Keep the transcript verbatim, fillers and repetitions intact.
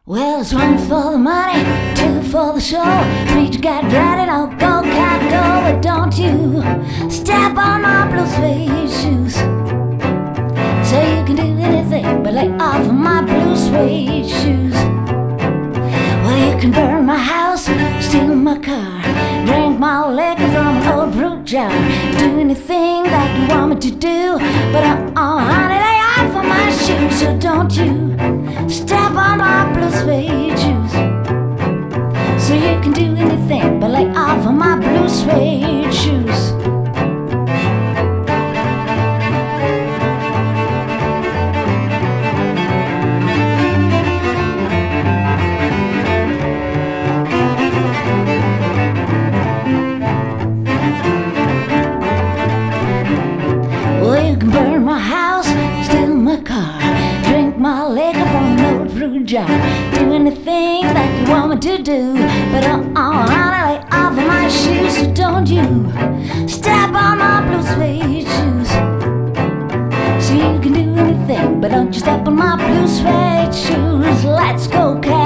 Well, it's one for the money, two for the show, three you got ready, now go, cat, go, but don't you step on my blue suede shoes. Say you can do anything but lay off of my blue suede shoes. Well, you can burn my house, steal my car, drink my liquor from an old fruit jar, do anything that you want me to do, but uh, oh, honey, lay off of my shoes. So don't you step on my blue suede shoes. So you can do anything but lay off of my blue suede shoes. Well, you can burn my house, steal my car, drink my liquor from an old fruit jar, do anything that you want me to do, but uh, oh, honey, lay off of my shoes. So don't you step on my blue suede shoes. So you can do anything, but don't you step on my blue suede shoes. Let's go, cat.